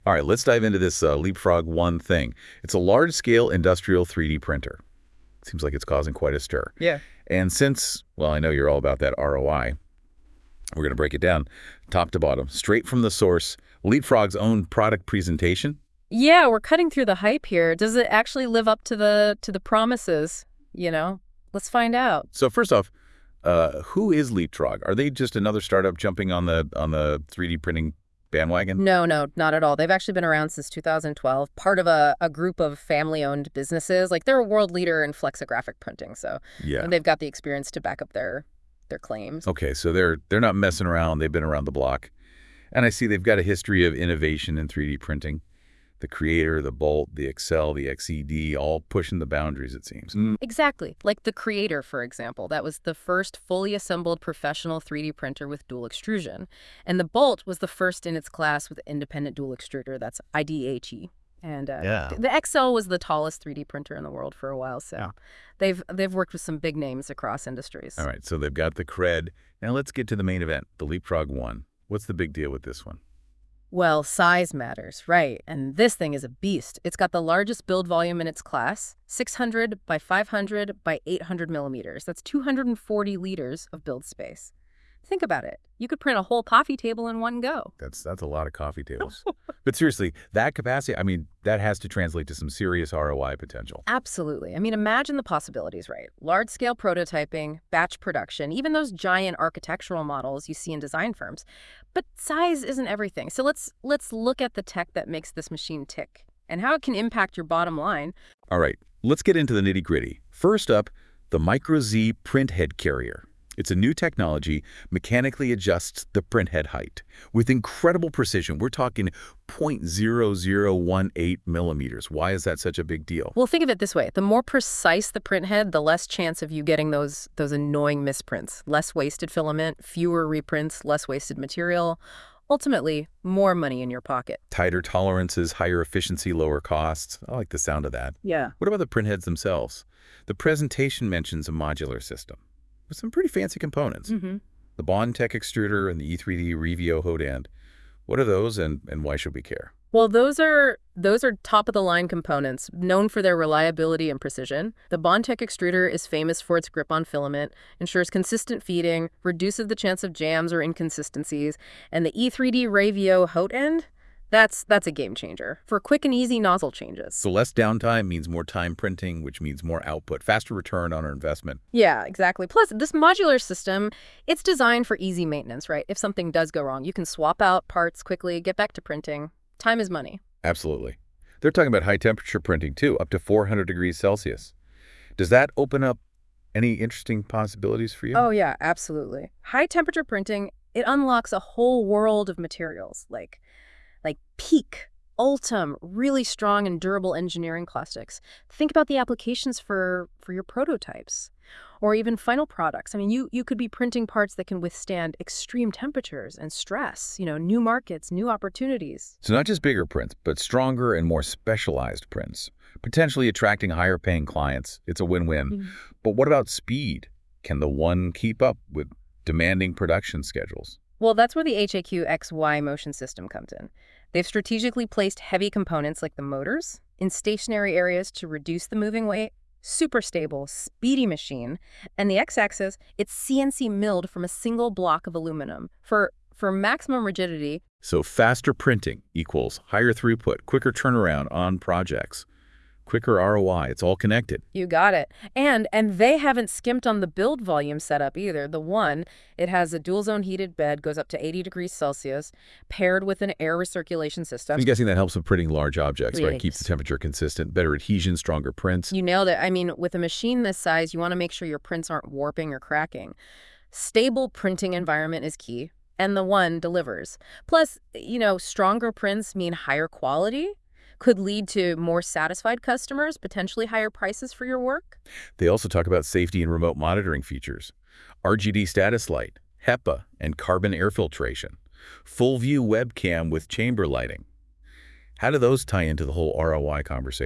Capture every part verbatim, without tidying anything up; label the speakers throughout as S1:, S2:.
S1: All right, let's dive into this uh, Leapfrog One thing. It's a large-scale industrial three D printer. Seems like it's causing quite a stir.
S2: Yeah.
S1: And since, well, I know you're all about that R O I, we're going to break it down top to bottom, straight from the source, Leapfrog's own product presentation.
S2: Yeah, we're cutting through the hype here. Does it actually live up to the to the promises, you know? Let's find out.
S1: So first off, uh, who is Leapfrog? Are they just another startup jumping on the on the three D printing bandwagon?
S2: No, no, not at all. They've actually been around since two thousand twelve, part of a, a group of family-owned businesses. Like, they're a world leader in flexographic printing, so
S1: Yeah.
S2: and they've got the experience to back up their their claims.
S1: Okay, so they're they're not messing around. They've been around the block. And I see they've got a history of innovation in three D printing. The Creator, the Bolt, the Excel, the X E D, all pushing the boundaries, it seems. Mm.
S2: Exactly. Like the Creator, for example. That was the first fully assembled professional three D printer with dual extrusion. And the Bolt was the first in its class with independent dual extruder. That's I D H E. And uh,
S3: Yeah.
S2: the X L was the tallest three D printer in the world for a while. So
S3: Yeah.
S2: they've they've worked with some big names across industries.
S1: All right, so they've got the cred. Now let's get to the main event, the Leapfrog One. What's the big deal with this one?
S2: Well, size matters, right? And this thing is a beast. It's got the largest build volume in its class, six hundred by five hundred by eight hundred millimeters. That's two hundred forty liters of build space. Think about it. You could print a whole coffee table in one go.
S1: That's that's a lot of coffee tables. But seriously, that capacity, I mean, that has to translate to some serious R O I potential.
S2: Absolutely. I mean, imagine the possibilities, right? Large-scale prototyping, batch production, even those giant architectural models you see in design firms. But size isn't everything. So let's let's look at the tech that makes this machine tick and how it can impact your bottom line.
S1: All right, let's get into the nitty-gritty. First up, the Micro Z print head carrier. It's a new technology, mechanically adjusts the print head height. With incredible precision, we're talking zero point zero zero one eight millimeters. Why is that such a big deal?
S2: Well, think of it this way. The more precise the print head, the less chance of you getting those those annoying misprints. Less wasted filament, fewer reprints, less wasted material. Ultimately, more money in your pocket.
S1: Tighter tolerances, higher efficiency, lower costs. I like the sound of that.
S2: Yeah.
S1: What about the print heads themselves? The presentation mentions a modular system with some pretty fancy components.
S2: Mm-hmm.
S1: The Bondtech extruder and the E three D Revio hot end. What are those, and, and why should we care?
S2: Well, those are those are top-of-the-line components, known for their reliability and precision. The Bondtech extruder is famous for its grip on filament, ensures consistent feeding, reduces the chance of jams or inconsistencies, and the E three D Revio hot end, that's that's a game changer for quick and easy nozzle changes.
S1: So less downtime means more time printing, which means more output, faster return on our investment.
S2: Yeah, exactly. Plus, this modular system, it's designed for easy maintenance, right? If something does go wrong, you can swap out parts quickly, get back to printing. Time is money.
S1: Absolutely. They're talking about high temperature printing too, up to four hundred degrees Celsius. Does that open up any interesting possibilities for you?
S2: Oh, yeah, absolutely. High temperature printing, it unlocks a whole world of materials like like PEEK, Ultem, really strong and durable engineering plastics. Think about the applications for, for your prototypes or even final products. I mean, you, you could be printing parts that can withstand extreme temperatures and stress, you know, new markets, new opportunities.
S1: So not just bigger prints, but stronger and more specialized prints, potentially attracting higher paying clients. It's a win-win.
S2: Mm-hmm.
S1: But what about speed? Can the One keep up with demanding production schedules?
S2: Well, that's where the H A Q X Y motion system comes in. They've strategically placed heavy components like the motors in stationary areas to reduce the moving weight. Super stable, speedy machine. And the X-axis, it's C N C milled from a single block of aluminum for, for maximum rigidity.
S1: So faster printing equals higher throughput, quicker turnaround on projects, quicker R O I. It's all connected.
S2: You got it. And and they haven't skimped on the build volume setup either. The One, it has a dual zone heated bed, goes up to eighty degrees Celsius, paired with an air recirculation system.
S1: I'm guessing that helps with printing large objects, right?
S2: Yes.
S1: Keeps the temperature consistent, better adhesion, stronger prints.
S2: You nailed it. I mean, with a machine this size, you want to make sure your prints aren't warping or cracking. Stable printing environment is key, and the One delivers. Plus, you know, stronger prints mean higher quality, could lead to more satisfied customers, potentially higher prices for your work.
S1: They also talk about safety and remote monitoring features, R G B status light, HEPA, and carbon air filtration, full view webcam with chamber lighting. How do those tie into the whole R O I conversation?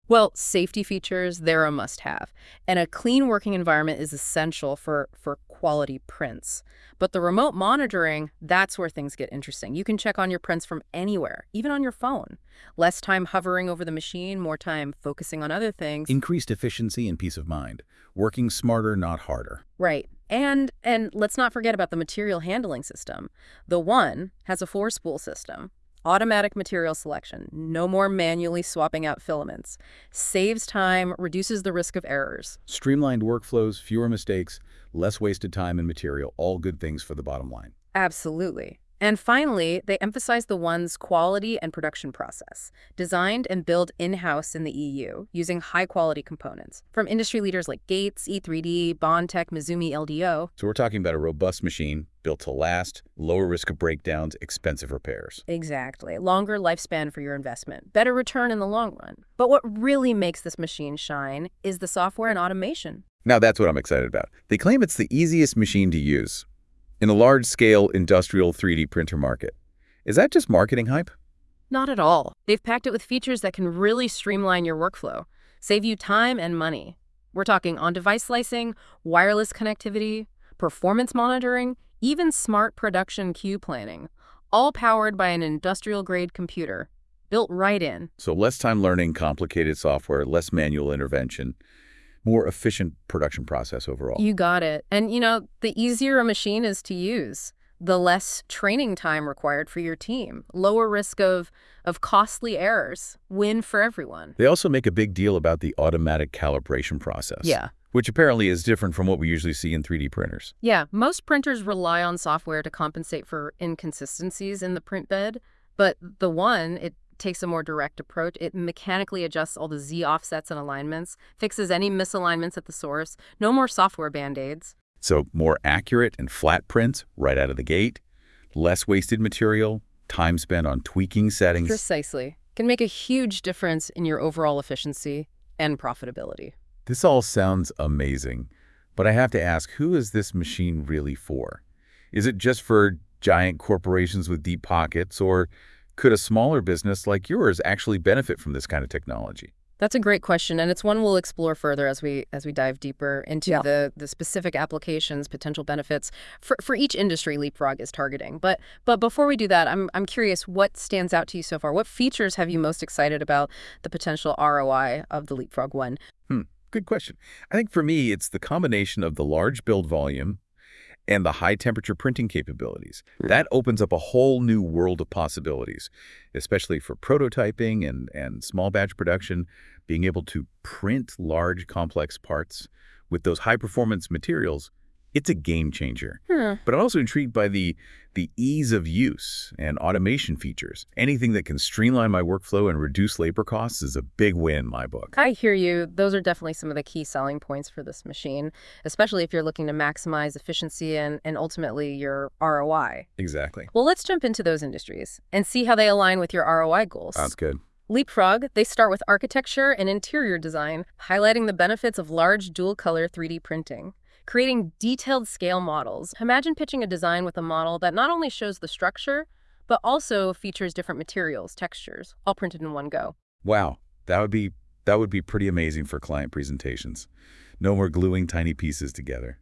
S2: Well, safety features, they're a must-have. And a clean working environment is essential for, for quality prints. But the remote monitoring, that's where things get interesting. You can check on your prints from anywhere, even on your phone. Less time hovering over the machine, more time focusing on other things.
S1: Increased efficiency and peace of mind. Working smarter, not harder.
S2: Right. And and let's not forget about the material handling system. The One has a four-spool system. Automatic material selection, no more manually swapping out filaments. Saves time, reduces the risk of errors.
S1: Streamlined workflows, fewer mistakes, less wasted time and material, all good things for the bottom line.
S2: Absolutely. And finally, they emphasize the One's quality and production process, designed and built in-house in the E U, using high-quality components, from industry leaders like Gates, E three D, Bondtech, Mizumi, L D O.
S1: So we're talking about a robust machine, built to last, lower risk of breakdowns, expensive repairs.
S2: Exactly. Longer lifespan for your investment, better return in the long run. But what really makes this machine shine is the software and automation.
S1: Now that's what I'm excited about. They claim it's the easiest machine to use in a large-scale industrial three D printer market. Is that just marketing hype?
S2: Not at all. They've packed it with features that can really streamline your workflow, save you time and money. We're talking on-device slicing, wireless connectivity, performance monitoring, even smart production queue planning, all powered by an industrial-grade computer, built right in.
S1: So less time learning complicated software, less manual intervention, more efficient production process overall.
S2: You got it. And, you know, the easier a machine is to use, the less training time required for your team, lower risk of, of costly errors, win for everyone.
S1: They also make a big deal about the automatic calibration process.
S2: Yeah.
S1: Which apparently is different from what we usually see in three D printers.
S2: Yeah, most printers rely on software to compensate for inconsistencies in the print bed, but the One, it takes a more direct approach. It mechanically adjusts all the Z offsets and alignments, fixes any misalignments at the source, no more software band-aids.
S1: So more accurate and flat prints right out of the gate, less wasted material, time spent on tweaking settings.
S2: Precisely. Can make a huge difference in your overall efficiency and profitability.
S1: This all sounds amazing, but I have to ask, who is this machine really for? Is it just for giant corporations with deep pockets, or could a smaller business like yours actually benefit from this kind of technology?
S2: That's a great question, and it's one we'll explore further as we as we dive deeper into
S3: Yeah.
S2: the the specific applications, potential benefits for for each industry Leapfrog is targeting. But but before we do that, I'm I'm curious, what stands out to you so far? What features have you most excited about the potential R O I of the Leapfrog One?
S1: Hmm, good question. I think for me, it's the combination of the large build volume and the high-temperature printing capabilities. That opens up a whole new world of possibilities, especially for prototyping and, and small batch production, being able to print large, complex parts with those high-performance materials. It's a game changer.
S2: Hmm.
S1: But I'm also intrigued by the, the ease of use and automation features. Anything that can streamline my workflow and reduce labor costs is a big win in my book.
S2: I hear you. Those are definitely some of the key selling points for this machine, especially if you're looking to maximize efficiency and, and ultimately your R O I.
S1: Exactly.
S2: Well, let's jump into those industries and see how they align with your R O I goals.
S1: Sounds good.
S2: Leapfrog, they start with architecture and interior design, highlighting the benefits of large dual-color three D printing. Creating detailed scale models. Imagine pitching a design with a model that not only shows the structure, but also features different materials, textures, all printed in one go.
S1: Wow, that would be that would be pretty amazing for client presentations. No more gluing tiny pieces together.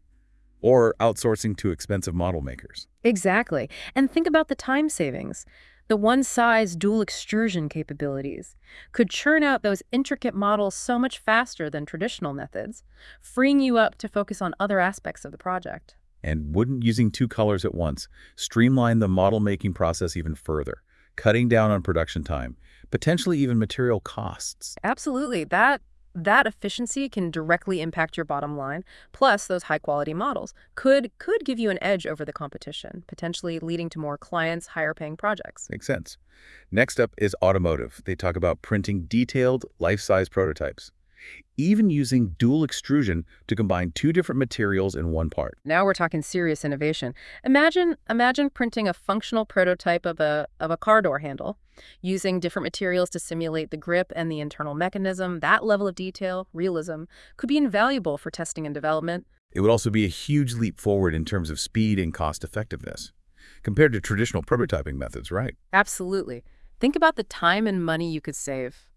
S1: Or outsourcing to expensive model makers.
S2: Exactly. And think about the time savings. The one-size dual extrusion capabilities could churn out those intricate models so much faster than traditional methods, freeing you up to focus on other aspects of the project.
S1: And wouldn't using two colors at once streamline the model-making process even further, cutting down on production time, potentially even material costs?
S2: Absolutely. That that efficiency can directly impact your bottom line. Plus, those high-quality models could could give you an edge over the competition, potentially leading to more clients, higher-paying projects.
S1: Makes sense. Next up is automotive. They talk about printing detailed, life-size prototypes, even using dual extrusion to combine two different materials in one part.
S2: Now we're talking serious innovation. Imagine imagine printing a functional prototype of a of a car door handle, using different materials to simulate the grip and the internal mechanism. That level of detail, realism, could be invaluable for testing and development.
S1: It would also be a huge leap forward in terms of speed and cost effectiveness, compared to traditional prototyping methods, right?
S2: Absolutely. Think about the time and money you could save.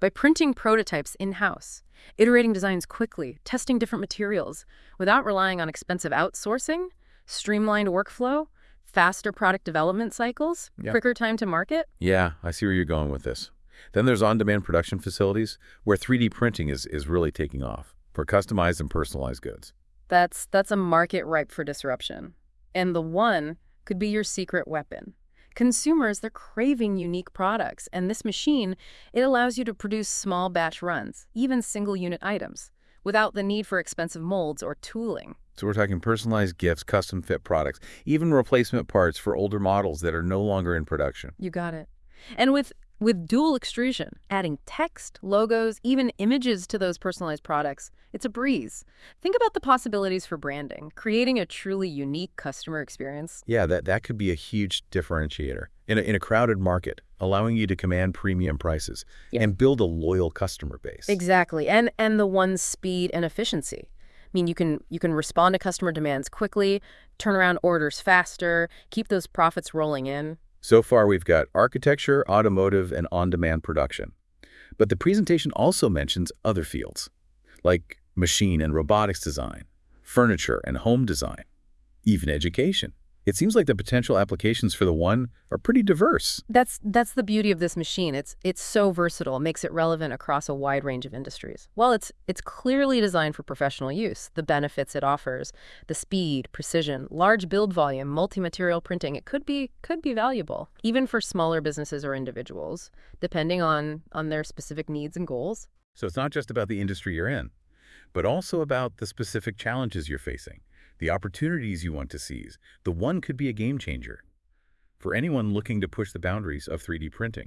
S2: by printing prototypes in-house, iterating designs quickly, testing different materials, without relying on expensive outsourcing, streamlined workflow, faster product development cycles,
S1: Yeah.
S2: quicker time to market.
S1: Yeah, I see where you're going with this. Then there's on-demand production facilities where three D printing is, is really taking off for customized and personalized goods.
S2: That's, that's a market ripe for disruption. And the one could be your secret weapon. Consumers, they're craving unique products, and this machine, it allows you to produce small batch runs, even single-unit items, without the need for expensive molds or tooling.
S1: So we're talking personalized gifts, custom-fit products, even replacement parts for older models that are no longer in production.
S2: You got it. And with with dual extrusion, adding text, logos, even images to those personalized products, it's a breeze. Think about the possibilities for branding, creating a truly unique customer experience.
S1: Yeah, that, that could be a huge differentiator in a, in a crowded market, allowing you to command premium prices
S2: Yeah.
S1: and build a loyal customer base.
S2: Exactly. And and the one's speed and efficiency. I mean, you can you can respond to customer demands quickly, turn around orders faster, keep those profits rolling in.
S1: So far, we've got architecture, automotive, and on-demand production. But the presentation also mentions other fields, like machine and robotics design, furniture and home design, even education. It seems like the potential applications for the one are pretty diverse.
S2: That's that's the beauty of this machine. It's it's so versatile, makes it relevant across a wide range of industries. Well, it's it's clearly designed for professional use. The benefits it offers, the speed, precision, large build volume, multi-material printing, it could be could be valuable, even for smaller businesses or individuals, depending on on their specific needs and goals.
S1: So it's not just about the industry you're in, but also about the specific challenges you're facing, the opportunities you want to seize. The one could be a game changer for anyone looking to push the boundaries of three D printing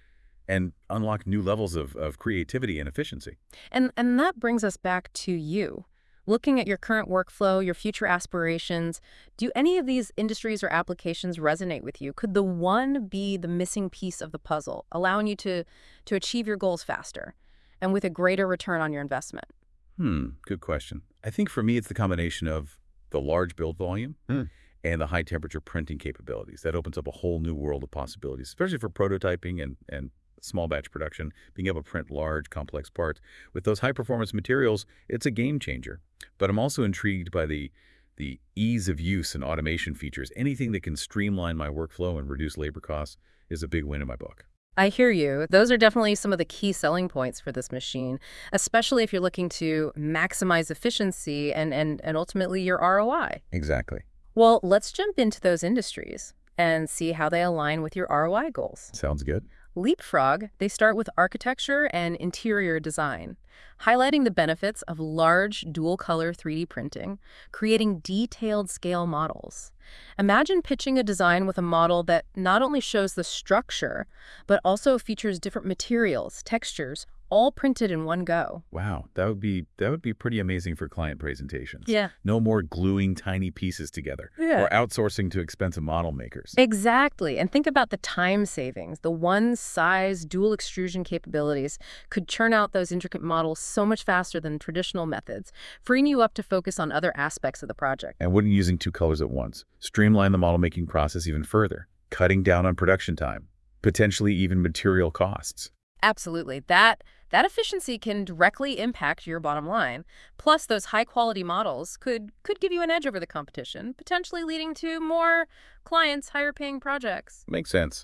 S1: and unlock new levels of, of creativity and efficiency.
S2: And and that brings us back to you. Looking at your current workflow, your future aspirations, do any of these industries or applications resonate with you? Could the one be the missing piece of the puzzle, allowing you to, to achieve your goals faster and with a greater return on your investment?
S1: Hmm, good question. I think for me, it's the combination of the large build volume
S3: Hmm.
S1: and the high temperature printing capabilities. That opens up a whole new world of possibilities, especially for prototyping and, and small batch production, being able to print large, complex parts. With those high performance materials, it's a game changer. But I'm also intrigued by the, the ease of use and automation features. Anything that can streamline my workflow and reduce labor costs is a big win in my book.
S2: I hear you. Those are definitely some of the key selling points for this machine, especially if you're looking to maximize efficiency and, and, and ultimately your R O I.
S1: Exactly.
S2: Well, let's jump into those industries and see how they align with your R O I goals.
S1: Sounds good.
S2: Leapfrog, they start with architecture and interior design, highlighting the benefits of large dual-color three D printing, creating detailed scale models. Imagine pitching a design with a model that not only shows the structure, but also features different materials, textures, all printed in one go.
S1: Wow, that would be that would be pretty amazing for client presentations.
S2: Yeah.
S1: No more gluing tiny pieces together
S2: Yeah.
S1: or outsourcing to expensive model makers.
S2: Exactly. And think about the time savings. The one size dual extrusion capabilities could churn out those intricate models so much faster than traditional methods, freeing you up to focus on other aspects of the project.
S1: And wouldn't using two colors at once streamline the model making process even further, cutting down on production time, potentially even material costs.
S2: Absolutely. That that efficiency can directly impact your bottom line. Plus, those high-quality models could could give you an edge over the competition, potentially leading to more clients, higher-paying projects.
S1: Makes sense.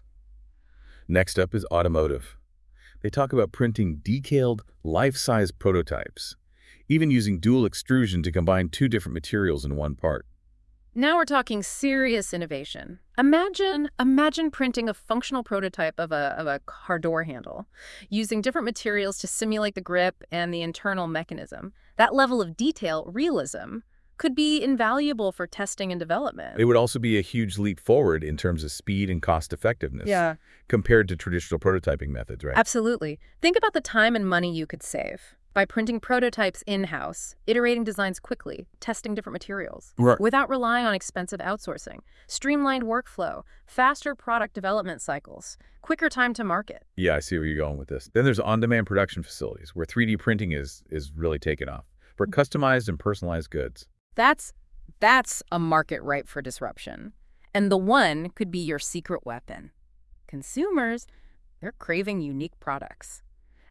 S1: Next up is automotive. They talk about printing detailed, life-size prototypes, even using dual extrusion to combine two different materials in one part.
S2: Now we're talking serious innovation. Imagine, imagine printing a functional prototype of a, of a car door handle, using different materials to simulate the grip and the internal mechanism. That level of detail, realism, could be invaluable for testing and development.
S1: It would also be a huge leap forward in terms of speed and cost effectiveness
S2: Yeah,
S1: compared to traditional prototyping methods, right?
S2: absolutely. Think about the time and money you could save by printing prototypes in-house, iterating designs quickly, testing different materials,
S1: Right.
S2: without relying on expensive outsourcing, streamlined workflow, faster product development cycles, quicker time to market.
S1: Yeah, I see where you're going with this. Then there's on-demand production facilities where three D printing is is really taken off for customized and personalized goods.
S2: That's that's a market ripe for disruption. And the one could be your secret weapon. Consumers, they're craving unique products.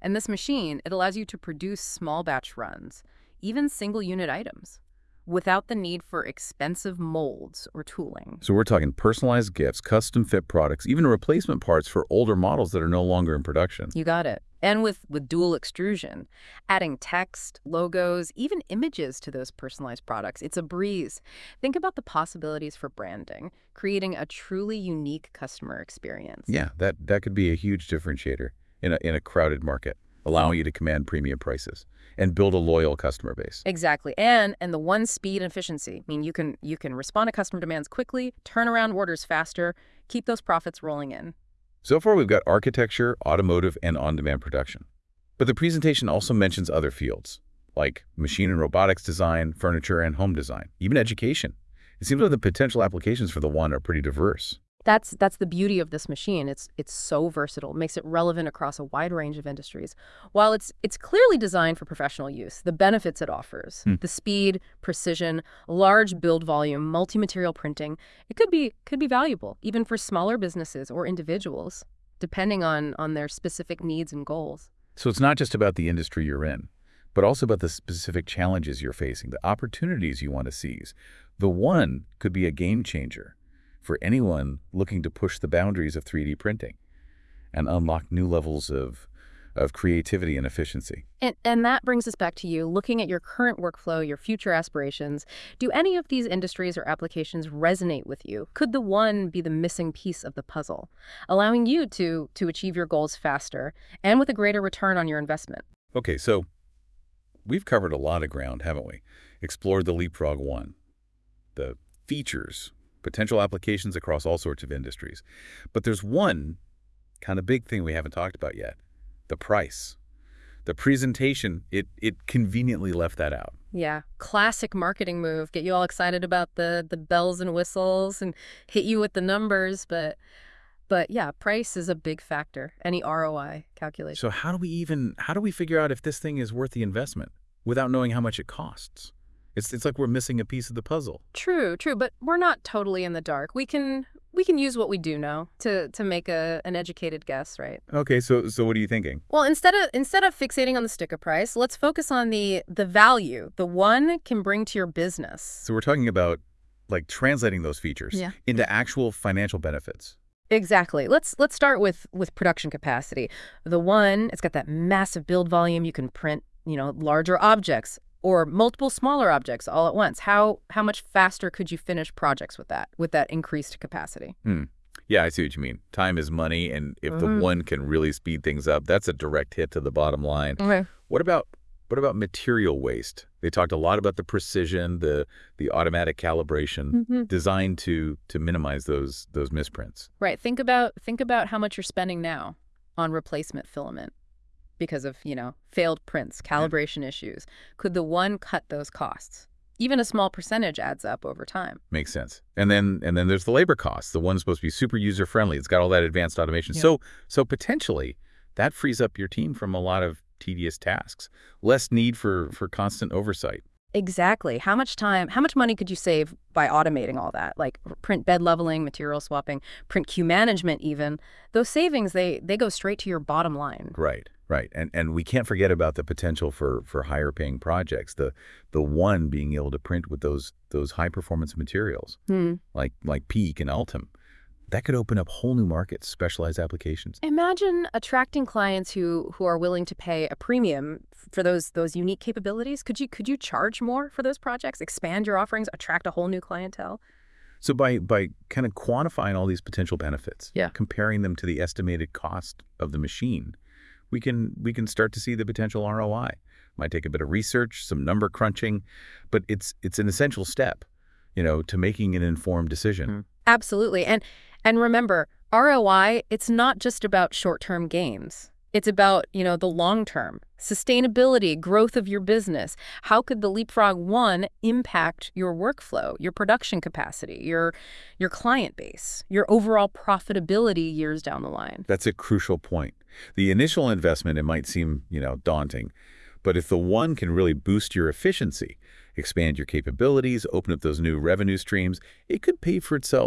S2: And this machine, it allows you to produce small batch runs, even single unit items, without the need for expensive molds or tooling.
S1: So we're talking personalized gifts, custom fit products, even replacement parts for older models that are no longer in production.
S2: You got it. And with, with dual extrusion, adding text, logos, even images to those personalized products, it's a breeze. Think about the possibilities for branding, creating a truly unique customer experience.
S1: Yeah, that, that could be a huge differentiator in a, in a crowded market, allowing you to command premium prices and build a loyal customer base.
S2: Exactly. And and the one, speed and efficiency. I mean, you can you can respond to customer demands quickly, turn around orders faster, keep those profits rolling in.
S1: So far, we've got architecture, automotive, and on-demand production. But the presentation also mentions other fields, like machine and robotics design, furniture and home design, even education. It seems like the potential applications for the one are pretty diverse.
S2: That's that's the beauty of this machine. It's it's so versatile, makes it relevant across a wide range of industries. While it's it's clearly designed for professional use, the benefits it offers,
S1: Hmm.
S2: the speed, precision, large build volume, multi-material printing, it could be could be valuable even for smaller businesses or individuals, depending on on their specific needs and goals.
S1: So it's not just about the industry you're in, but also about the specific challenges you're facing, the opportunities you want to seize. The one could be a game changer for anyone looking to push the boundaries of three D printing and unlock new levels of, of creativity and efficiency.
S2: And, and that brings us back to you, looking at your current workflow, your future aspirations. Do any of these industries or applications resonate with you? Could the one be the missing piece of the puzzle, allowing you to, to achieve your goals faster and with a greater return on your investment?
S1: Okay, so we've covered a lot of ground, haven't we? Explored the Leapfrog One, the features, potential applications across all sorts of industries. But there's one kind of big thing we haven't talked about yet, the price. The presentation, it, it conveniently left that out.
S2: Yeah, classic marketing move. Get you all excited about the, the bells and whistles and hit you with the numbers. But, but yeah, price is a big factor. Any R O I calculation.
S1: So how do we even, how do we figure out if this thing is worth the investment without knowing how much it costs? It's, it's like we're missing a piece of the puzzle.
S2: True, true, but we're not totally in the dark. We can we can use what we do know to to make a an educated guess, right?
S1: Okay, so so what are you thinking?
S2: Well, instead of instead of fixating on the sticker price, let's focus on the the value the one can bring to your business.
S1: So we're talking about like translating those features
S2: Yeah.
S1: into actual financial benefits.
S2: Exactly. Let's let's start with with production capacity. The one, it's got that massive build volume. You can print, you know, larger objects or multiple smaller objects all at once. How how much faster could you finish projects with that, with that increased capacity?
S1: Hmm. Yeah, I see what you mean. Time is money, and if the
S2: Mhm.
S1: one can really speed things up, that's a direct hit to the bottom line.
S2: Okay.
S1: What about what about material waste? They talked a lot about the precision, the the automatic calibration
S2: Mhm.
S1: designed to to minimize those those misprints.
S2: Right. Think about think about how much you're spending now on replacement filament because of, you know, failed prints, calibration issues. Could the one cut those costs? Even a small percentage adds up over time.
S1: Makes sense. And then and then there's the labor costs. The one's supposed to be super user friendly. It's got all that advanced automation.
S2: Yeah.
S1: So so potentially that frees up your team from a lot of tedious tasks. Less need for for constant oversight.
S2: Exactly. How much time, how much money could you save by automating all that? Like print bed leveling, material swapping, print queue management even. Those savings, they they go straight to your bottom line.
S1: Right, right. And and we can't forget about the potential for for higher paying projects. The the one being able to print with those those high performance materials
S2: Hmm.
S1: like like Peak and Ultim. That could open up whole new markets, specialized applications.
S2: Imagine attracting clients who who are willing to pay a premium for those those unique capabilities. Could you could you charge more for those projects, expand your offerings, attract a whole new clientele?
S1: So by by kind of quantifying all these potential benefits,
S2: Yeah.
S1: comparing them to the estimated cost of the machine, we can we can start to see the potential R O I. Might take a bit of research, some number crunching, but it's it's an essential step, you know, to making an informed decision.
S2: Mhm. Absolutely. And and remember, R O I, it's not just about short-term gains. It's about, you know, the long-term sustainability, growth of your business. How could the Leapfrog One impact your workflow, your production capacity, your your client base, your overall profitability years down the line?
S1: That's a crucial point. The initial investment, it might seem, you know, daunting, but if the one can really boost your efficiency, expand your capabilities, open up those new revenue streams, it could pay for itself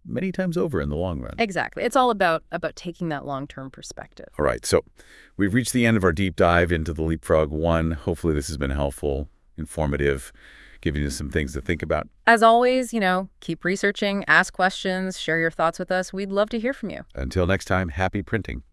S1: many times over in the long run.
S2: Exactly. It's all about about taking that long-term perspective.
S1: All right, so we've reached the end of our deep dive into the Leapfrog one. Hopefully this has been helpful, informative, giving you some things to think about.
S2: As always, you know, keep researching, ask questions, share your thoughts with us. We'd love to hear from you.
S1: Until next time, happy printing.